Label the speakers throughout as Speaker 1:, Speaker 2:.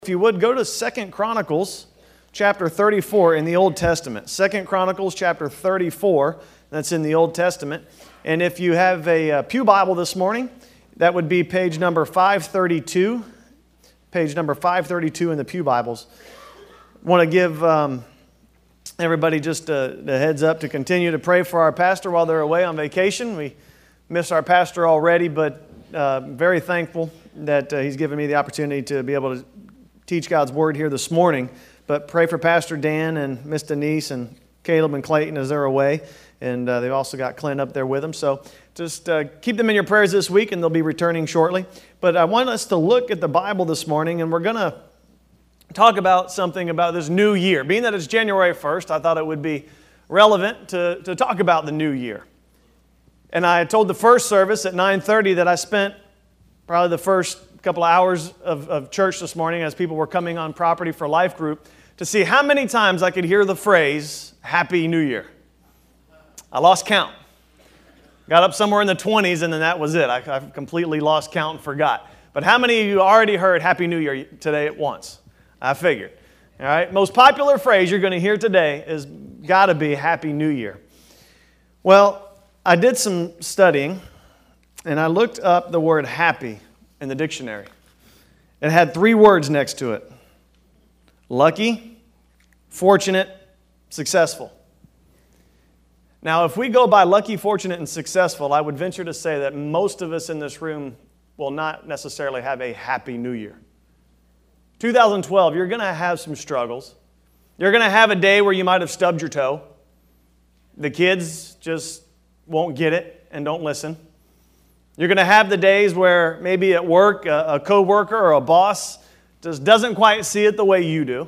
Speaker 1: If you would, go to 2 Chronicles chapter 34 in the Old Testament. 2 Chronicles chapter 34, that's in the Old Testament. And if you have a Pew Bible this morning, that would be page number 532. Page number 532 in the Pew Bibles. I want to give everybody just a heads up to continue to pray for our pastor while they're away on vacation. We miss our pastor already, but very thankful that he's given me the opportunity to be able to teach God's Word here this morning. But pray for Pastor Dan and Miss Denise and Caleb and Clayton as they're away. And they've also got Clint up there with them. So just keep them in your prayers this week, and they'll be returning shortly. But I want us to look at the Bible this morning, and we're going to talk about something about this new year. Being that it's January 1st, I thought it would be relevant to talk about the new year. And I told the first service at 9:30 that I spent probably the first couple of hours of church this morning as people were coming on property for Life Group to see how many times I could hear the phrase, Happy New Year. I lost count. Got up somewhere in the 20s and then that was it. I completely lost count and forgot. But how many of you already heard Happy New Year today at once? I figured. All right, most popular phrase you're going to hear today is got to be Happy New Year. Well, I did some studying and I looked up the word happy in the dictionary. It had 3 words next to it. Lucky, fortunate, successful. Now, if we go by lucky, fortunate, and successful, I would venture to say that most of us in this room will not necessarily have a happy new year. 2012, you're going to have some struggles. You're going to have a day where you might have stubbed your toe. The kids just won't get it and don't listen. You're going to have the days where maybe at work a coworker or a boss just doesn't quite see it the way you do.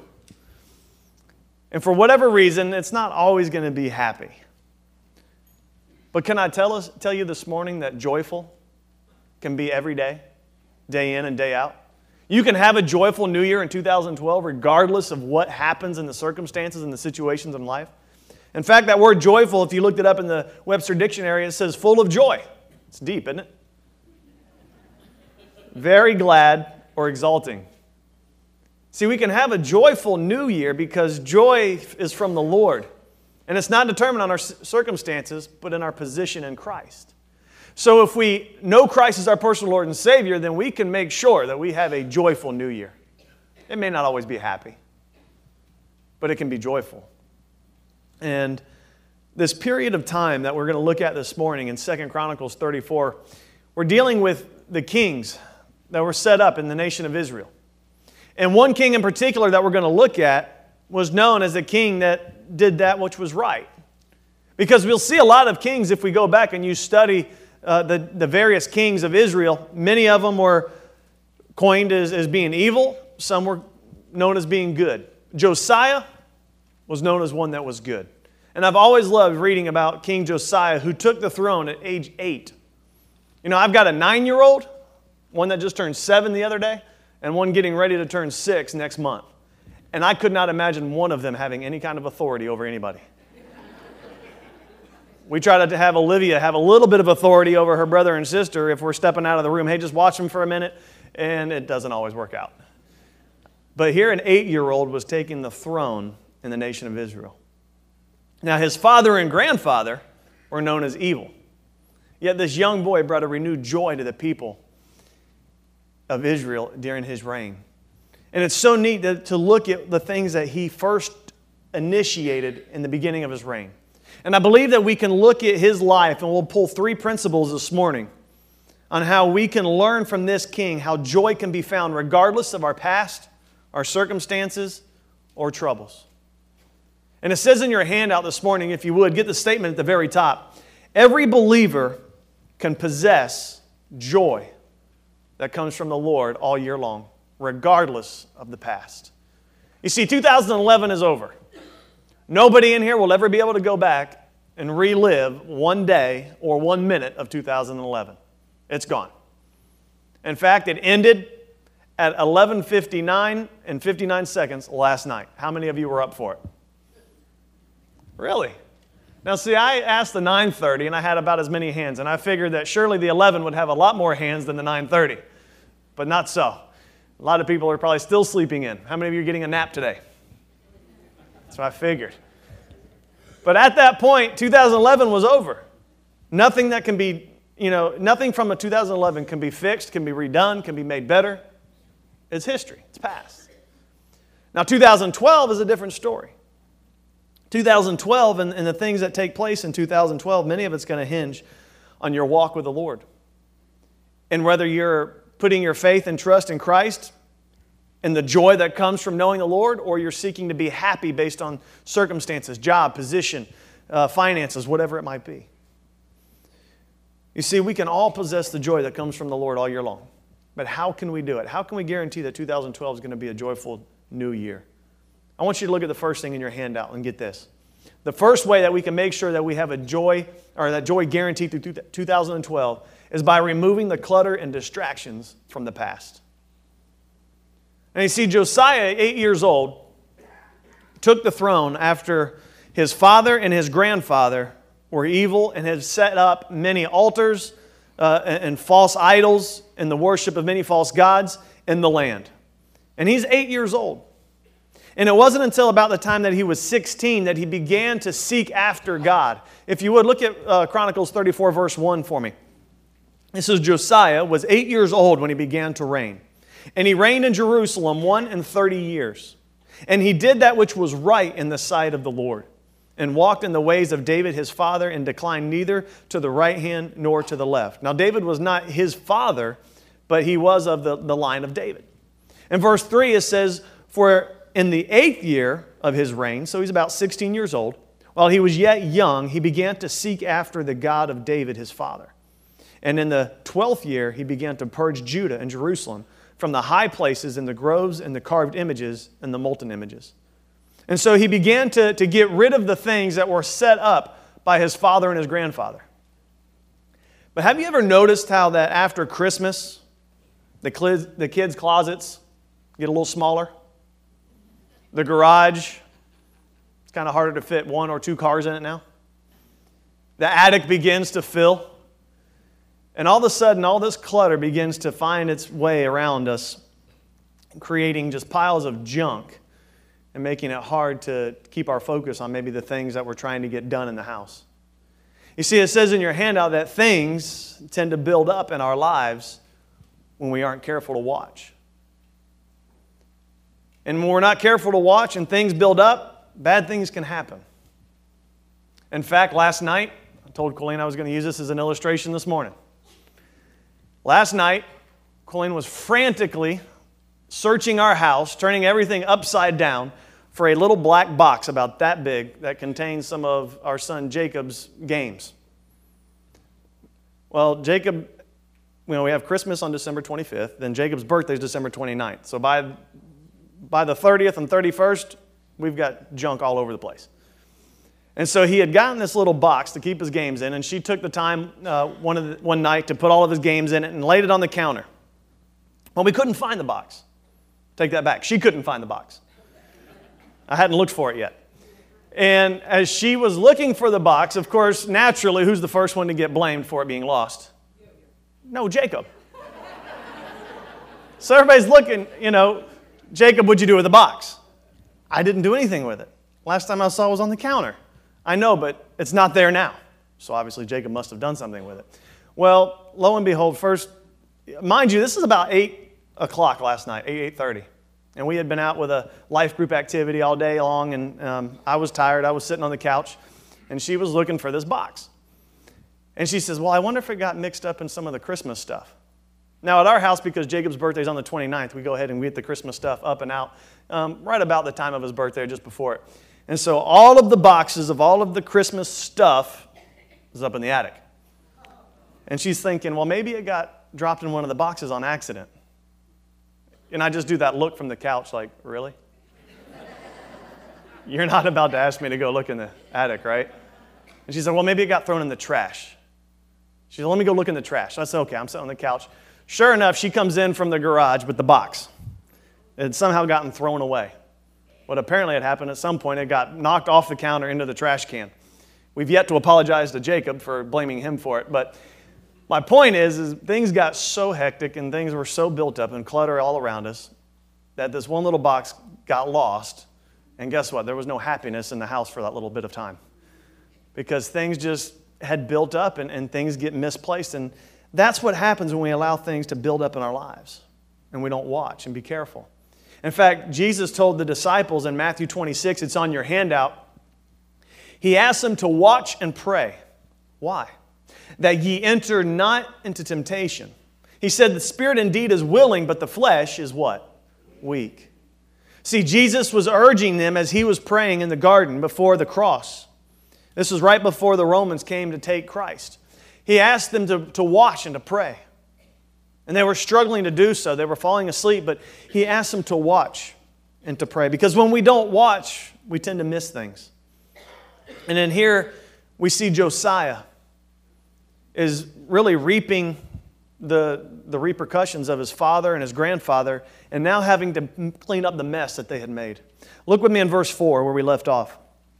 Speaker 1: And for whatever reason, it's not always going to be happy. But can I tell you this morning that joyful can be every day, day in and day out? You can have a joyful new year in 2012 regardless of what happens in the circumstances and the situations in life. In fact, that word joyful, if you looked it up in the Webster Dictionary, it says full of joy. It's deep, isn't it? Very glad or exalting. See, we can have a joyful new year because joy is from the Lord. And it's not determined on our circumstances, but in our position in Christ. So if we know Christ as our personal Lord and Savior, then we can make sure that we have a joyful new year. It may not always be happy, but it can be joyful. And this period of time that we're going to look at this morning in 2 Chronicles 34, we're dealing with the kings that were set up in the nation of Israel. And one king in particular that we're going to look at was known as the king that did that which was right. Because we'll see a lot of kings if we go back and you study the various kings of Israel. Many of them were coined as being evil. Some were known as being good. Josiah was known as one that was good. And I've always loved reading about King Josiah, who took the throne at age 8. You know, I've got a 9-year-old, one that just turned 7 the other day, and one getting ready to turn 6 next month. And I could not imagine one of them having any kind of authority over anybody. We try to have Olivia have a little bit of authority over her brother and sister if we're stepping out of the room. Hey, just watch them for a minute, and it doesn't always work out. But here an 8-year-old was taking the throne in the nation of Israel. Now, his father and grandfather were known as evil. Yet this young boy brought a renewed joy to the people of Israel during his reign. And it's so neat to look at the things that he first initiated in the beginning of his reign. And I believe that we can look at his life, and we'll pull 3 principles this morning on how we can learn from this king how joy can be found regardless of our past, our circumstances, or troubles. And it says in your handout this morning, if you would, get the statement at the very top. Every believer can possess joy that comes from the Lord all year long, regardless of the past. You see, 2011 is over. Nobody in here will ever be able to go back and relive one day or 1 minute of 2011. It's gone. In fact, it ended at 11:59 and 59 seconds last night. How many of you were up for it? Really? Now, see, I asked the 9:30, and I had about as many hands, and I figured that surely the 11 would have a lot more hands than the 9:30, but not so. A lot of people are probably still sleeping in. How many of you are getting a nap today? That's what I figured. But at that point, 2011 was over. Nothing that can be, nothing from a 2011 can be fixed, can be redone, can be made better. It's history. It's past. Now, 2012 is a different story. 2012 and the things that take place in 2012, many of it's going to hinge on your walk with the Lord. And whether you're putting your faith and trust in Christ and the joy that comes from knowing the Lord, or you're seeking to be happy based on circumstances, job, position, finances, whatever it might be. You see, we can all possess the joy that comes from the Lord all year long. But how can we do it? How can we guarantee that 2012 is going to be a joyful new year? I want you to look at the first thing in your handout and get this. The first way that we can make sure that we have a joy, or that joy guaranteed through 2012, is by removing the clutter and distractions from the past. And you see, Josiah, 8 years old, took the throne after his father and his grandfather were evil and had set up many altars and false idols and the worship of many false gods in the land. And he's 8 years old. And it wasn't until about the time that he was 16 that he began to seek after God. If you would, look at Chronicles 34, verse 1 for me. This is Josiah was 8 years old when he began to reign. And he reigned in Jerusalem 31 years. And he did that which was right in the sight of the Lord, and walked in the ways of David his father, and declined neither to the right hand nor to the left. Now David was not his father, but he was of the line of David. In verse 3 it says, for in the 8th year of his reign, so he's about 16 years old, while he was yet young, he began to seek after the God of David his father. And in the 12th year, he began to purge Judah and Jerusalem from the high places and the groves and the carved images and the molten images. And so he began to get rid of the things that were set up by his father and his grandfather. But have you ever noticed how that after Christmas, the kids' closets get a little smaller? The garage, it's kind of harder to fit 1 or 2 cars in it now. The attic begins to fill. And all of a sudden, all this clutter begins to find its way around us, creating just piles of junk and making it hard to keep our focus on maybe the things that we're trying to get done in the house. You see, it says in your handout that things tend to build up in our lives when we aren't careful to watch. And when we're not careful to watch and things build up, bad things can happen. In fact, last night, I told Colleen I was going to use this as an illustration this morning. Last night, Colleen was frantically searching our house, turning everything upside down for a little black box about that big that contains some of our son Jacob's games. Well, Jacob, we have Christmas on December 25th, then Jacob's birthday is December 29th. So by the 30th and 31st, we've got junk all over the place. And so he had gotten this little box to keep his games in, and she took the time one night to put all of his games in it and laid it on the counter. Well, we couldn't find the box. Take that back. She couldn't find the box. I hadn't looked for it yet. And as she was looking for the box, of course, naturally, who's the first one to get blamed for it being lost? No, Jacob. So everybody's looking, Jacob, what'd you do with the box? I didn't do anything with it. Last time I saw it was on the counter. I know, but it's not there now. So obviously Jacob must have done something with it. Well, lo and behold, first, mind you, this is about 8 o'clock last night, 8:30. And we had been out with a life group activity all day long, and I was tired. I was sitting on the couch, and she was looking for this box. And she says, well, I wonder if it got mixed up in some of the Christmas stuff. Now, at our house, because Jacob's birthday is on the 29th, we go ahead and we get the Christmas stuff up and out right about the time of his birthday or just before it. And so all of the boxes of all of the Christmas stuff is up in the attic. And she's thinking, well, maybe it got dropped in one of the boxes on accident. And I just do that look from the couch like, really? You're not about to ask me to go look in the attic, right? And she said, well, maybe it got thrown in the trash. She said, let me go look in the trash. So I said, okay, I'm sitting on the couch. Sure enough, she comes in from the garage with the box. It had somehow gotten thrown away. What apparently had happened at some point, it got knocked off the counter into the trash can. We've yet to apologize to Jacob for blaming him for it, but My point is things got so hectic and things were so built up and clutter all around us that this one little box got lost. And guess what? There was no happiness in the house for that little bit of time because things just had built up and things get misplaced. And that's what happens when we allow things to build up in our lives and we don't watch and be careful. In fact, Jesus told the disciples in Matthew 26, it's on your handout, He asked them to watch and pray. Why? That ye enter not into temptation. He said the spirit indeed is willing, but the flesh is what? Weak. See, Jesus was urging them as He was praying in the garden before the cross. This was right before the Romans came to take Christ. He asked them to watch and to pray. And they were struggling to do so. They were falling asleep, but He asked them to watch and to pray. Because when we don't watch, we tend to miss things. And then here we see Josiah is really reaping the repercussions of his father and his grandfather and now having to clean up the mess that they had made. Look with me in verse 4 where we left off.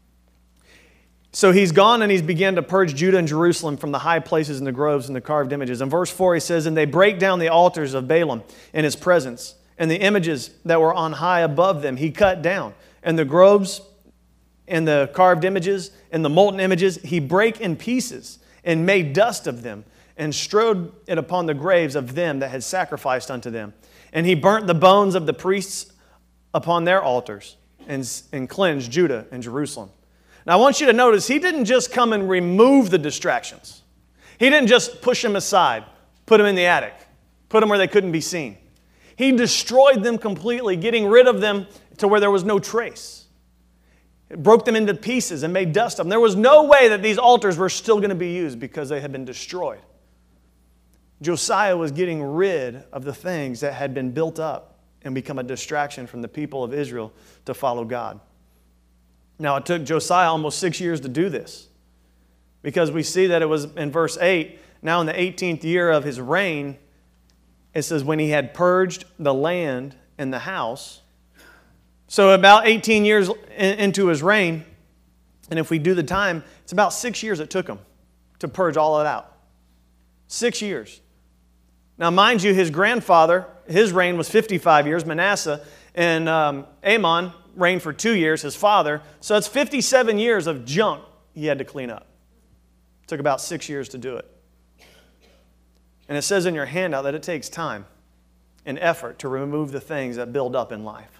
Speaker 1: So he's gone and he's began to purge Judah and Jerusalem from the high places and the groves and the carved images. In verse 4 he says, and they break down the altars of Baalim in his presence, and the images that were on high above them he cut down, and the groves and the carved images and the molten images he brake in pieces and made dust of them and strode it upon the graves of them that had sacrificed unto them. And he burnt the bones of the priests upon their altars and cleansed Judah and Jerusalem. Now I want you to notice he didn't just come and remove the distractions. He didn't just push them aside, put them in the attic, put them where they couldn't be seen. He destroyed them completely, getting rid of them to where there was no trace. It broke them into pieces and made dust of them. There was no way that these altars were still going to be used because they had been destroyed. Josiah was getting rid of the things that had been built up and become a distraction from the people of Israel to follow God. Now, it took Josiah almost 6 years to do this because we see that it was in verse 8, now in the 18th year of his reign, it says, when he had purged the land and the house. So about 18 years into his reign, and if we do the time, it's about 6 years it took him to purge all of it out. 6 years. Now, mind you, his grandfather, his reign was 55 years, Manasseh, and Amon reigned for 2 years, his father. So it's 57 years of junk he had to clean up. It took about 6 years to do it. And it says in your handout that it takes time and effort to remove the things that build up in life.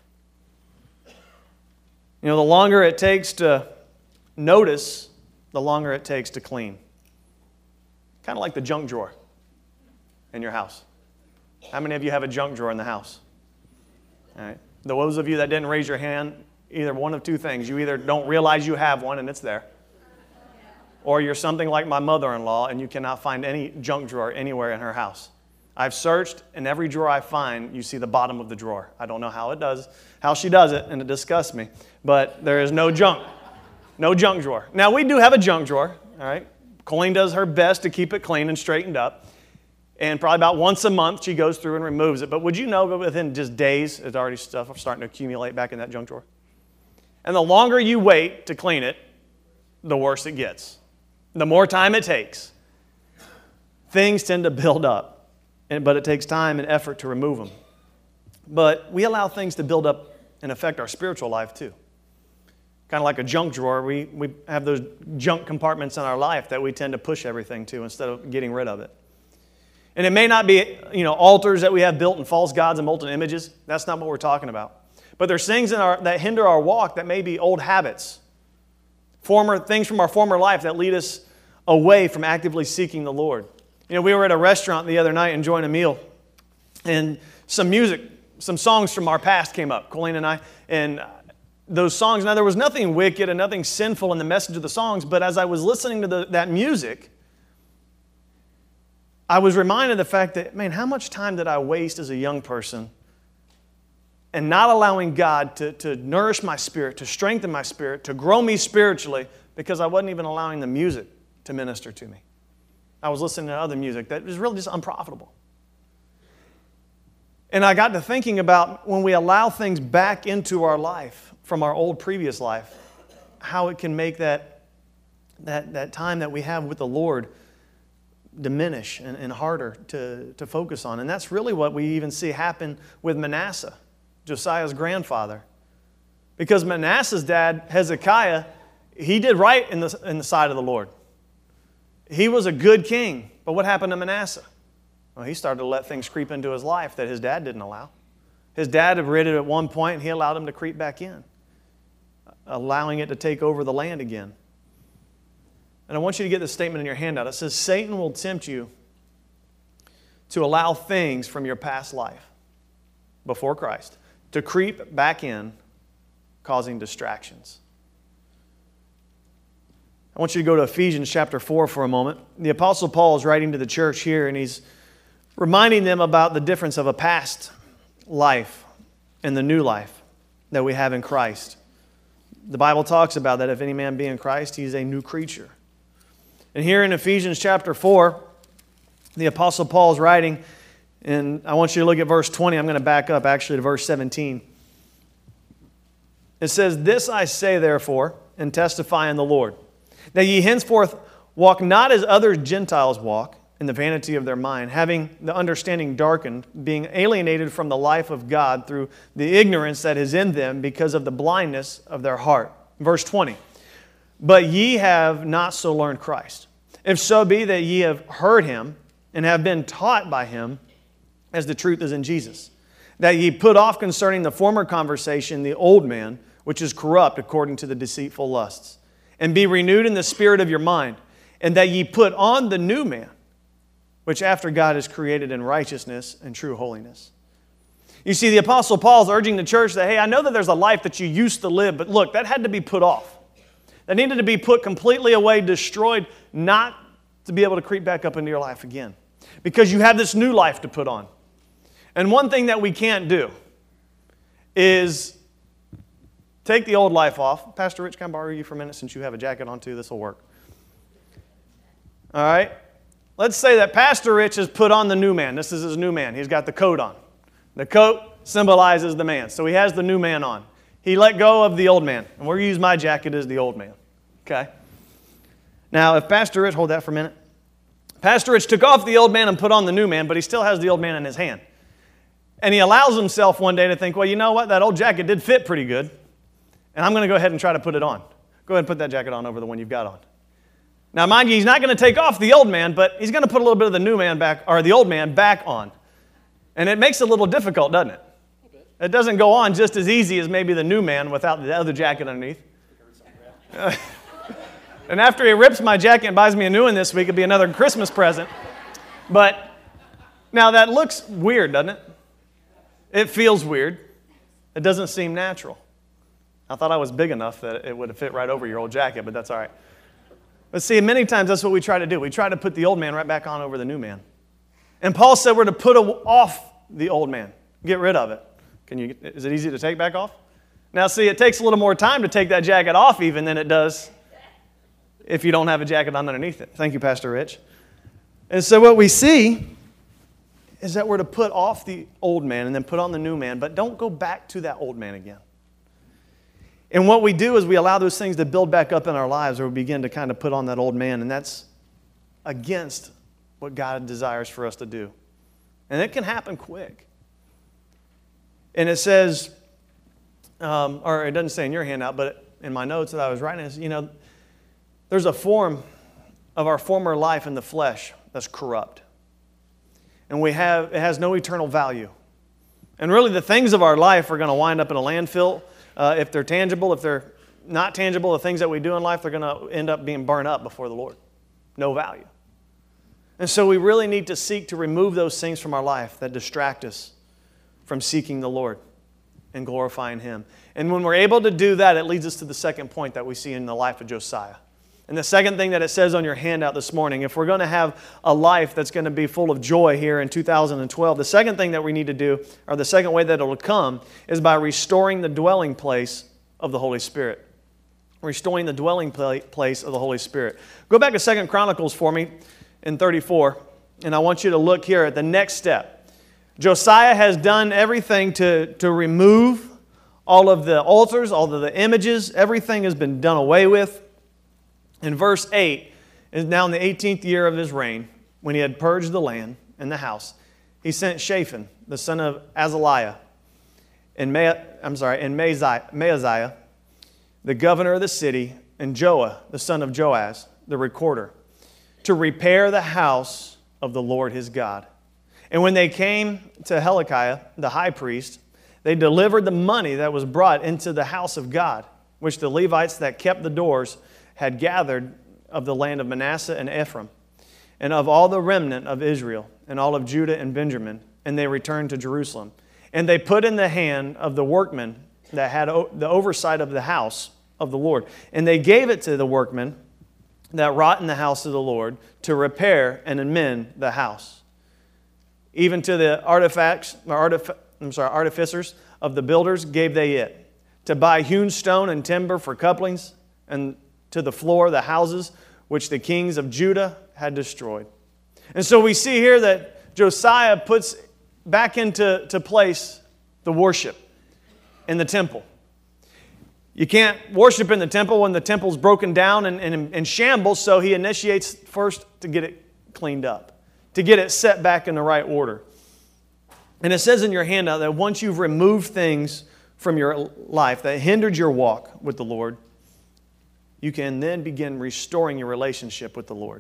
Speaker 1: You know, the longer it takes to notice, the longer it takes to clean. Kind of like the junk drawer in your house. How many of you have a junk drawer in the house? All right. Those of you that didn't raise your hand, either one of two things. You either don't realize you have one and it's there, or you're something like my mother-in-law and you cannot find any junk drawer anywhere in her house. I've searched, and every drawer I find, you see the bottom of the drawer. I don't know how she does it, and it disgusts me. But there is no junk. No junk drawer. Now, we do have a junk drawer, all right? Colleen does her best to keep it clean and straightened up. And probably about once a month, she goes through and removes it. But would you know that within just days, it's already stuff starting to accumulate back in that junk drawer? And the longer you wait to clean it, the worse it gets. The more time it takes. Things tend to build up, but it takes time and effort to remove them. But we allow things to build up and affect our spiritual life too. Kind of like a junk drawer, we have those junk compartments in our life that we tend to push everything to instead of getting rid of it. And it may not be, altars that we have built in false gods and molten images. That's not what we're talking about. But there's things that hinder our walk that may be old habits, things from our former life that lead us away from actively seeking the Lord. We were at a restaurant the other night enjoying a meal, and some songs from our past came up, Colleen and I, and those songs, now there was nothing wicked and nothing sinful in the message of the songs, but as I was listening to that music, I was reminded of the fact that, man, how much time did I waste as a young person and not allowing God to nourish my spirit, to strengthen my spirit, to grow me spiritually, because I wasn't even allowing the music to minister to me. I was listening to other music that was really just unprofitable. And I got to thinking about when we allow things back into our life from our old previous life, how it can make that time that we have with the Lord diminish and harder to focus on. And that's really what we even see happen with Manasseh, Josiah's grandfather. Because Manasseh's dad, Hezekiah, he did right in the sight of the Lord. He was a good king. But what happened to Manasseh? Well, he started to let things creep into his life that his dad didn't allow. His dad had rid it at one point, and he allowed him to creep back in, allowing it to take over the land again. And I want you to get this statement in your handout. It says, Satan will tempt you to allow things from your past life before Christ to creep back in, causing distractions. I want you to go to Ephesians chapter 4 for a moment. The Apostle Paul is writing to the church here, and he's reminding them about the difference of a past life and the new life that we have in Christ. The Bible talks about that if any man be in Christ, he's a new creature. And here in Ephesians chapter 4, the Apostle Paul is writing, and I want you to look at verse 20. I'm going to back up actually to verse 17. It says, This I say therefore, and testify in the Lord, that ye henceforth walk not as other Gentiles walk, in the vanity of their mind, having the understanding darkened, being alienated from the life of God through the ignorance that is in them because of the blindness of their heart. Verse 20, But ye have not so learned Christ, if so be that ye have heard him and have been taught by him, as the truth is in Jesus, that ye put off concerning the former conversation the old man, which is corrupt according to the deceitful lusts, and be renewed in the spirit of your mind, and that ye put on the new man, which after God is created in righteousness and true holiness. You see, the Apostle Paul is urging the church that, hey, I know that there's a life that you used to live, but look, that had to be put off. That needed to be put completely away, destroyed, not to be able to creep back up into your life again. Because you have this new life to put on. And one thing that we can't do is take the old life off. Pastor Rich, can I borrow you for a minute since you have a jacket on too? This will work. All right? Let's say that Pastor Rich has put on the new man. This is his new man. He's got the coat on. The coat symbolizes the man. So he has the new man on. He let go of the old man. And we'll use my jacket as the old man. Okay? Now, if Pastor Rich, hold that for a minute. Pastor Rich took off the old man and put on the new man, but he still has the old man in his hand. And he allows himself one day to think, well, you know what? That old jacket did fit pretty good. And I'm going to go ahead and try to put it on. Go ahead and put that jacket on over the one you've got on. Now, mind you, he's not going to take off the old man, but he's going to put a little bit of the new man back, or the old man back on. And it makes it a little difficult, doesn't it? It doesn't go on just as easy as maybe the new man without the other jacket underneath. And after he rips my jacket and buys me a new one this week, it'll be another Christmas present. But now that looks weird, doesn't it? It feels weird. It doesn't seem natural. I thought I was big enough that it would have fit right over your old jacket, but that's all right. But see, many times that's what we try to do. We try to put the old man right back on over the new man. And Paul said we're to put off the old man. Get rid of it. Is it easy to take back off? Now see, it takes a little more time to take that jacket off even than it does if you don't have a jacket on underneath it. Thank you, Pastor Rich. And so what we see is that we're to put off the old man and then put on the new man, but don't go back to that old man again. And what we do is we allow those things to build back up in our lives, or we begin to kind of put on that old man, and that's against what God desires for us to do. And it can happen quick. And it says, or it doesn't say in your handout, but in my notes that I was writing, is, there's a form of our former life in the flesh that's corrupt. And it has no eternal value. And really the things of our life are going to wind up in a landfill. If they're tangible, if they're not tangible, the things that we do in life, they're going to end up being burned up before the Lord. No value. And so we really need to seek to remove those things from our life that distract us from seeking the Lord and glorifying Him. And when we're able to do that, it leads us to the second point that we see in the life of Josiah. And the second thing that it says on your handout this morning, if we're going to have a life that's going to be full of joy here in 2012, the second thing that we need to do, or the second way that it will come, is by restoring the dwelling place of the Holy Spirit. Restoring the dwelling place of the Holy Spirit. Go back to 2 Chronicles for me in 34, and I want you to look here at the next step. Josiah has done everything to remove all of the altars, all of the images. Everything has been done away with. In verse 8, is now in the 18th year of his reign, when he had purged the land and the house, he sent Shaphan, the son of Azaliah, and Maaziah, the governor of the city, and Joah, the son of Joaz, the recorder, to repair the house of the Lord his God. And when they came to Hilkiah, the high priest, they delivered the money that was brought into the house of God, which the Levites that kept the doors had gathered of the land of Manasseh and Ephraim, and of all the remnant of Israel, and all of Judah and Benjamin, and they returned to Jerusalem. And they put in the hand of the workmen that had the oversight of the house of the Lord. And they gave it to the workmen that wrought in the house of the Lord to repair and amend the house. Even to the artificers of the builders gave they it, to buy hewn stone and timber for couplings, and to the floor of the houses which the kings of Judah had destroyed. And so we see here that Josiah puts back into place the worship in the temple. You can't worship in the temple when the temple's broken down and in shambles, so he initiates first to get it cleaned up, to get it set back in the right order. And it says in your handout that once you've removed things from your life that hindered your walk with the Lord, you can then begin restoring your relationship with the Lord.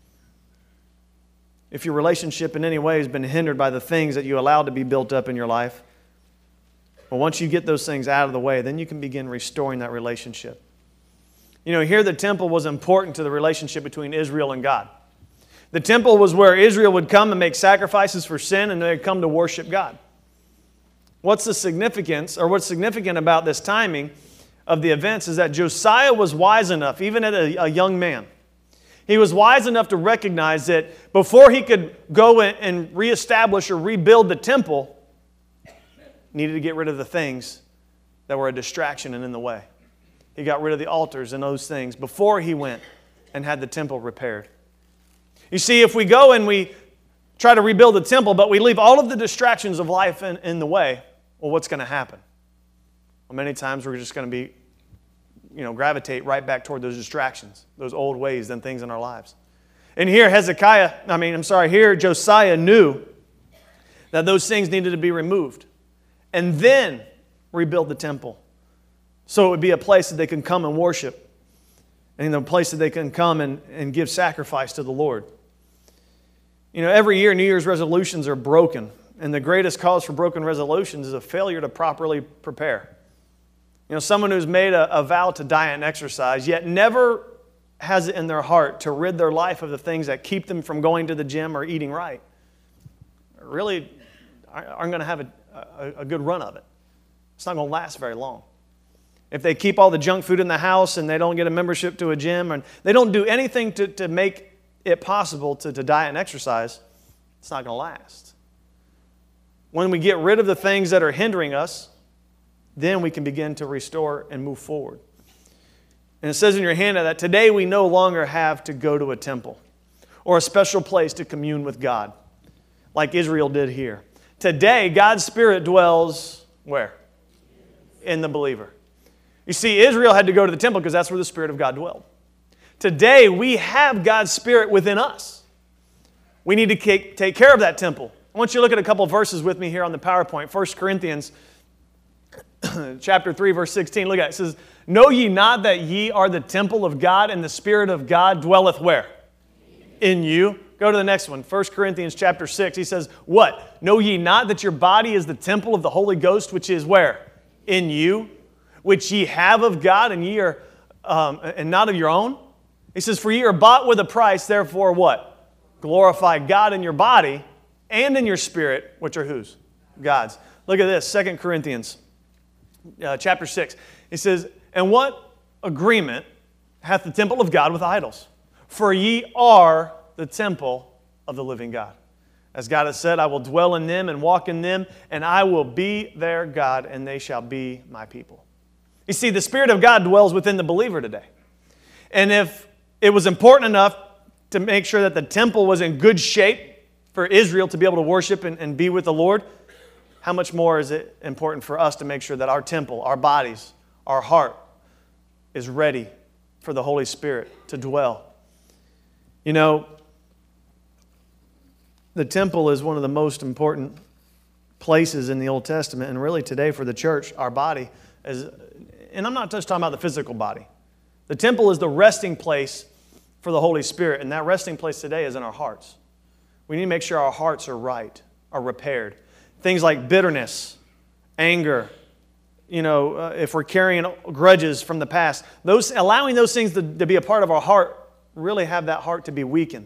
Speaker 1: If your relationship in any way has been hindered by the things that you allowed to be built up in your life, well, once you get those things out of the way, then you can begin restoring that relationship. You know, here the temple was important to the relationship between Israel and God. The temple was where Israel would come and make sacrifices for sin, and they'd come to worship God. What's the significance, or what's significant about this timing of the events is that Josiah was wise enough, even at a young man. He was wise enough to recognize that before he could go and reestablish or rebuild the temple, he needed to get rid of the things that were a distraction and in the way. He got rid of the altars and those things before he went and had the temple repaired. You see, if we go and we try to rebuild the temple, but we leave all of the distractions of life in the way, well, what's going to happen? Well, many times we're just going to be, gravitate right back toward those distractions, those old ways and things in our lives. And here Josiah knew that those things needed to be removed and then rebuild the temple. So it would be a place that they can come and worship, and a place that they can come and give sacrifice to the Lord. Every year New Year's resolutions are broken, and the greatest cause for broken resolutions is a failure to properly prepare. Someone who's made a vow to diet and exercise, yet never has it in their heart to rid their life of the things that keep them from going to the gym or eating right, really aren't going to have a good run of it. It's not going to last very long. If they keep all the junk food in the house and they don't get a membership to a gym, and they don't do anything to make it possible to diet and exercise, it's not going to last. When we get rid of the things that are hindering us, then we can begin to restore and move forward. And it says in your handout that today we no longer have to go to a temple or a special place to commune with God, like Israel did here. Today, God's Spirit dwells where? In the believer. You see, Israel had to go to the temple because that's where the Spirit of God dwelled. Today, we have God's Spirit within us. We need to take care of that temple. I want you to look at a couple of verses with me here on the PowerPoint. 1 Corinthians chapter 3, verse 16. Look at it. It says, "Know ye not that ye are the temple of God, and the Spirit of God dwelleth where? In you." Go to the next one. 1 Corinthians chapter 6. He says, what? "Know ye not that your body is the temple of the Holy Ghost, which is where? In you, which ye have of God, and ye are and not of your own?" He says, "For ye are bought with a price, therefore" what? "Glorify God in your body and in your spirit," which are whose? God's. Look at this, 2 Corinthians chapter 6. He says, "And what agreement hath the temple of God with idols? For ye are the temple of the living God. As God has said, I will dwell in them and walk in them, and I will be their God, and they shall be my people." You see, the Spirit of God dwells within the believer today. And if it was important enough to make sure that the temple was in good shape for Israel to be able to worship and be with the Lord, how much more is it important for us to make sure that our temple, our bodies, our heart is ready for the Holy Spirit to dwell? the temple is one of the most important places in the Old Testament, and really today for the church, our body, and I'm not just talking about the physical body. The temple is the resting place for the Holy Spirit, and that resting place today is in our hearts. We need to make sure our hearts are right, are repaired. Things like bitterness, anger, if we're carrying grudges from the past, allowing those things to be a part of our heart really have that heart to be weakened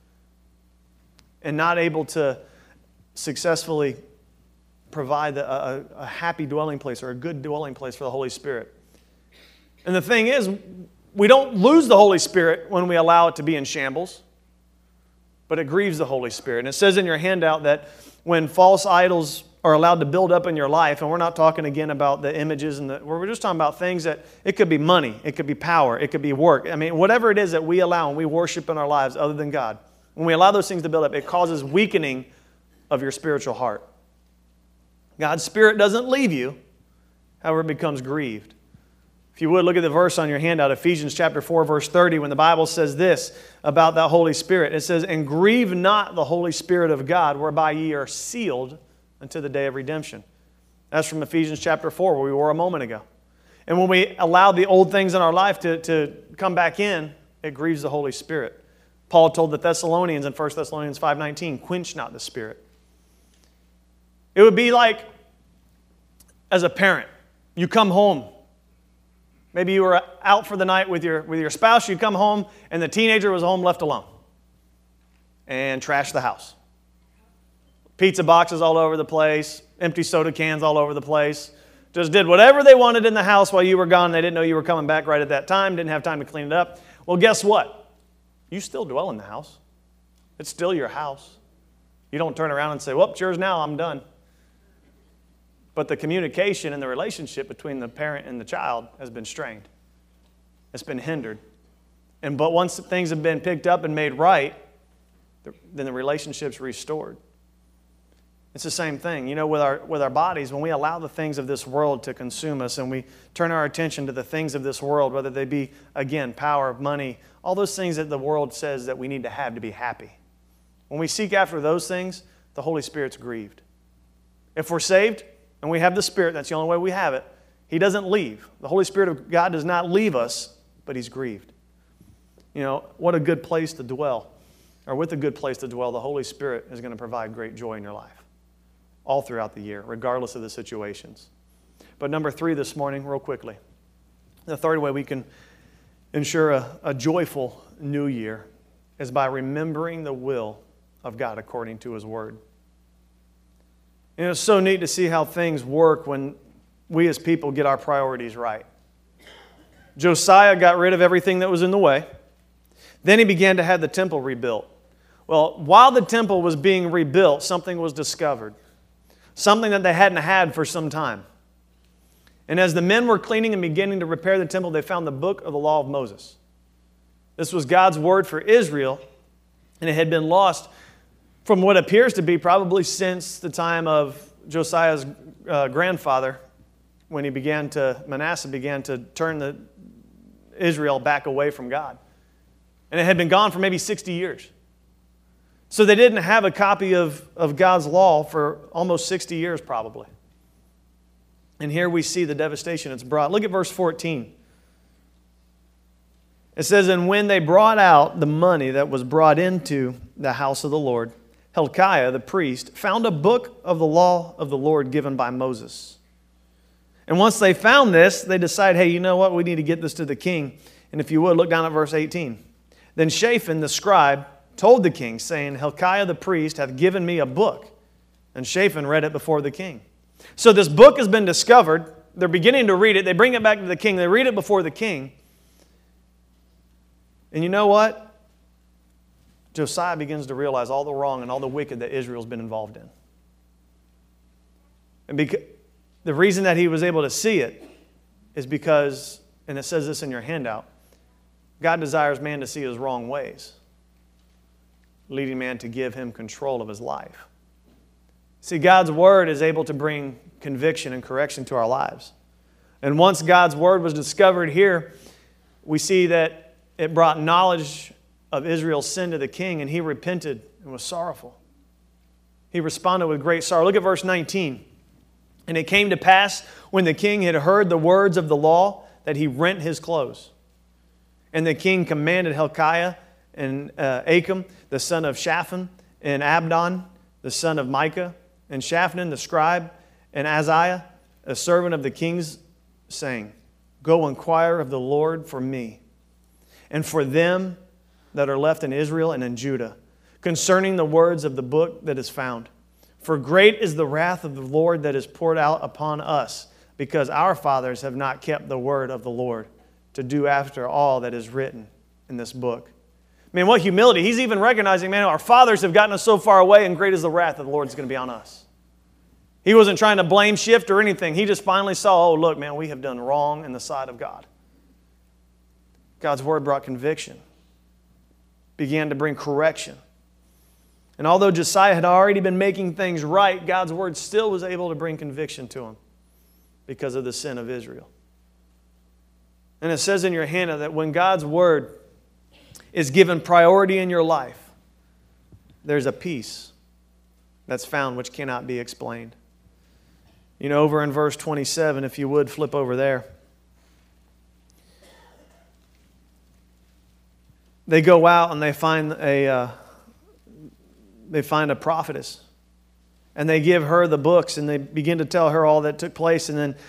Speaker 1: and not able to successfully provide a happy dwelling place or a good dwelling place for the Holy Spirit. And the thing is, we don't lose the Holy Spirit when we allow it to be in shambles, but it grieves the Holy Spirit. And it says in your handout that when false idols are allowed to build up in your life, and we're not talking again about the images, we're just talking about things that, it could be money, it could be power, it could be work. I mean, whatever it is that we allow and we worship in our lives other than God, when we allow those things to build up, it causes weakening of your spiritual heart. God's Spirit doesn't leave you, however, it becomes grieved. If you would, look at the verse on your handout, Ephesians chapter 4, verse 30, when the Bible says this about that Holy Spirit. It says, "And grieve not the Holy Spirit of God, whereby ye are sealed unto the day of redemption." That's from Ephesians chapter 4, where we were a moment ago. And when we allow the old things in our life to come back in, it grieves the Holy Spirit. Paul told the Thessalonians in 1 Thessalonians 5:19, "Quench not the Spirit." It would be like, as a parent, you come home. Maybe you were out for the night with your spouse. You come home and the teenager was home left alone and trashed the house. Pizza boxes all over the place, empty soda cans all over the place. Just did whatever they wanted in the house while you were gone. They didn't know you were coming back right at that time, didn't have time to clean it up. Well, guess what? You still dwell in the house. It's still your house. You don't turn around and say, "Well, it's yours now, I'm done." But the communication and the relationship between the parent and the child has been strained. It's been hindered. But once things have been picked up and made right, then the relationship's restored. It's the same thing. With our bodies, when we allow the things of this world to consume us and we turn our attention to the things of this world, whether they be, again, power, money, all those things that the world says that we need to have to be happy. When we seek after those things, the Holy Spirit's grieved. If we're saved and we have the Spirit, that's the only way we have it, He doesn't leave. The Holy Spirit of God does not leave us, but He's grieved. What a good place to dwell. Or with a good place to dwell, the Holy Spirit is going to provide great joy in your life all throughout the year, regardless of the situations. But number 3 this morning, real quickly. The third way we can ensure a joyful new year is by remembering the will of God according to His Word. It's so neat to see how things work when we as people get our priorities right. Josiah got rid of everything that was in the way. Then he began to have the temple rebuilt. Well, while the temple was being rebuilt, something was discovered. Something that they hadn't had for some time. And as the men were cleaning and beginning to repair the temple, they found the book of the law of Moses. This was God's word for Israel, and it had been lost from what appears to be probably since the time of Josiah's grandfather, when Manasseh began to turn Israel back away from God. And it had been gone for maybe 60 years. So they didn't have a copy of God's law for almost 60 years probably. And here we see the devastation it's brought. Look at verse 14. It says, "And when they brought out the money that was brought into the house of the Lord, Hilkiah the priest found a book of the law of the Lord given by Moses." And once they found this, they decided, hey, you know what? We need to get this to the king. And if you would, look down at verse 18. "Then Shaphan the scribe told the king, saying, Hilkiah the priest hath given me a book. And Shaphan read it before the king." So this book has been discovered. They're beginning to read it. They bring it back to the king. They read it before the king. And you know what? Josiah begins to realize all the wrong and all the wicked that Israel's been involved in. And the reason that he was able to see it is because, and it says this in your handout, God desires man to see his wrong ways, leading man to give him control of his life. See, God's word is able to bring conviction and correction to our lives. And once God's word was discovered here, we see that it brought knowledge of Israel's sin to the king, and he repented and was sorrowful. He responded with great sorrow. Look at verse 19. And it came to pass when the king had heard the words of the law that he rent his clothes. And the king commanded Hilkiah and Achim, the son of Shaphan, and Abdon, the son of Micah, and Shaphan the scribe, and Azariah, a servant of the king's, saying, Go inquire of the Lord for me, and for them that are left in Israel and in Judah, concerning the words of the book that is found. For great is the wrath of the Lord that is poured out upon us, because our fathers have not kept the word of the Lord, to do after all that is written in this book. Man, what humility. He's even recognizing, man, our fathers have gotten us so far away, and great is the wrath of the Lord is going to be on us. He wasn't trying to blame shift or anything. He just finally saw, oh, look, man, we have done wrong in the sight of God. God's word brought conviction, began to bring correction. And although Josiah had already been making things right, God's word still was able to bring conviction to him because of the sin of Israel. And it says in your handout that when God's word is given priority in your life, there's a peace that's found which cannot be explained. You know, over in verse 27, if you would flip over there, they go out and they find a prophetess. And they give her the books and they begin to tell her all that took place. And then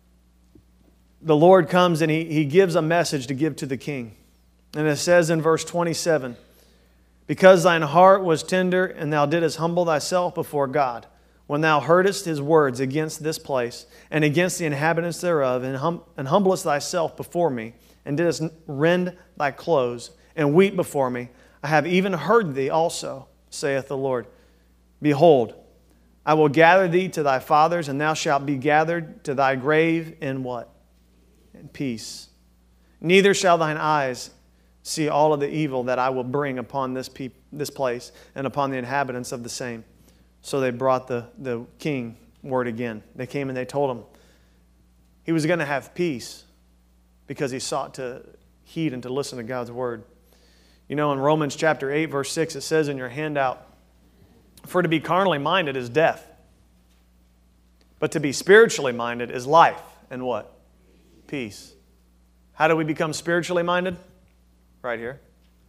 Speaker 1: the Lord comes and He gives a message to give to the king. And it says in verse 27, Because thine heart was tender and thou didst humble thyself before God, when thou heardest His words against this place and against the inhabitants thereof, and humblest thyself before me, and didst rend thy clothes, and weep before me, I have even heard thee also, saith the Lord. Behold, I will gather thee to thy fathers, and thou shalt be gathered to thy grave in what? In peace. Neither shall thine eyes see all of the evil that I will bring upon this place and upon the inhabitants of the same. So they brought the king word again. They came and they told him he was going to have peace because he sought to heed and to listen to God's word. You know, in Romans chapter 8, verse 6, it says in your handout, For to be carnally minded is death, but to be spiritually minded is life and what? Peace. How do we become spiritually minded? Right here.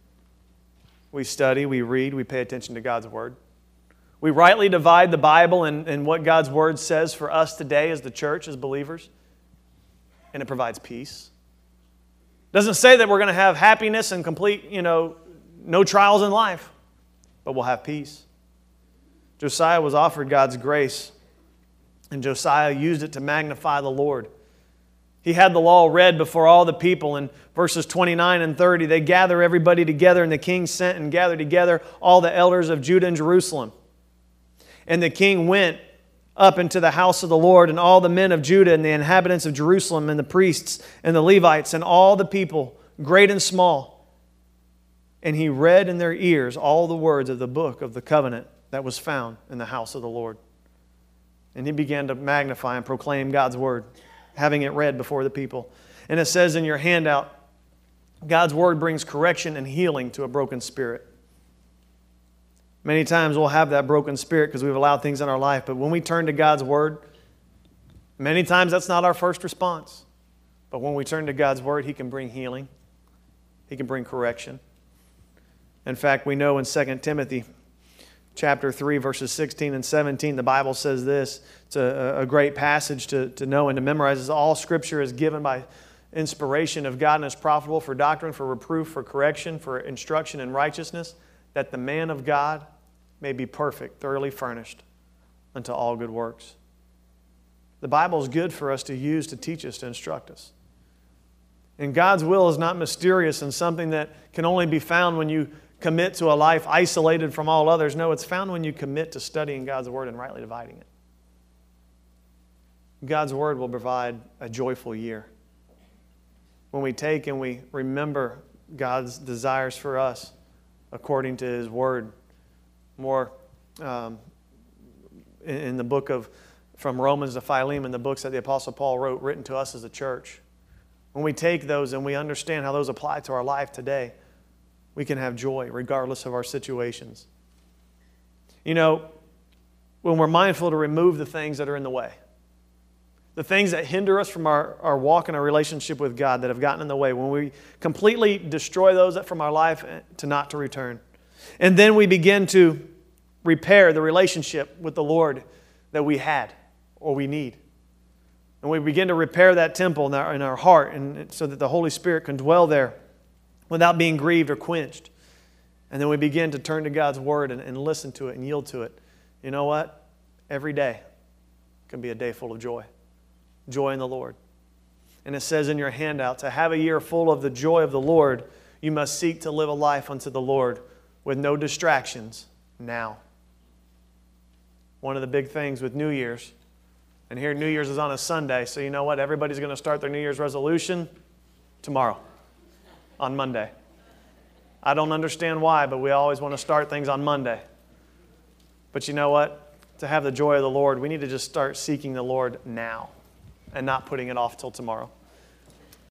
Speaker 1: We study, we read, we pay attention to God's word. We rightly divide the Bible and what God's word says for us today as the church, as believers, and it provides peace. It doesn't say that we're going to have happiness and complete, no trials in life, but we'll have peace. Josiah was offered God's grace, and Josiah used it to magnify the Lord. He had the law read before all the people. In verses 29 and 30, they gather everybody together, and the king sent and gathered together all the elders of Judah and Jerusalem. And the king went up into the house of the Lord, and all the men of Judah and the inhabitants of Jerusalem and the priests and the Levites and all the people, great and small. And he read in their ears all the words of the book of the covenant that was found in the house of the Lord. And he began to magnify and proclaim God's word, having it read before the people. And it says in your handout, God's word brings correction and healing to a broken spirit. Many times we'll have that broken spirit because we've allowed things in our life. But when we turn to God's word, many times that's not our first response. But when we turn to God's word, He can bring healing. He can bring correction. In fact, we know in 2 Timothy chapter 3, verses 16 and 17, the Bible says this. It's a great passage to know and to memorize. It's all Scripture is given by inspiration of God and is profitable for doctrine, for reproof, for correction, for instruction in righteousness, that the man of God may be perfect, thoroughly furnished unto all good works. The Bible is good for us to use to teach us, to instruct us. And God's will is not mysterious and something that can only be found when you commit to a life isolated from all others. No, it's found when you commit to studying God's word and rightly dividing it. God's word will provide a joyful year. When we take and we remember God's desires for us according to His word, more in the book from Romans to Philemon, the books that the Apostle Paul wrote, written to us as a church. When we take those and we understand how those apply to our life today, we can have joy regardless of our situations. You know, when we're mindful to remove the things that are in the way. The things that hinder us from our walk and our relationship with God that have gotten in the way. When we completely destroy those from our life to return. And then we begin to repair the relationship with the Lord that we had or we need. And we begin to repair that temple in our heart and so that the Holy Spirit can dwell there without being grieved or quenched. And then we begin to turn to God's Word and listen to it and yield to it. You know what? Every day can be a day full of joy. Joy in the Lord. And it says in your handout, to have a year full of the joy of the Lord, you must seek to live a life unto the Lord with no distractions now. One of the big things with New Year's, and here New Year's is on a Sunday, so you know what? Everybody's going to start their New Year's resolution tomorrow, on Monday. I don't understand why, but we always want to start things on Monday. But you know what? To have the joy of the Lord, we need to just start seeking the Lord now and not putting it off till tomorrow.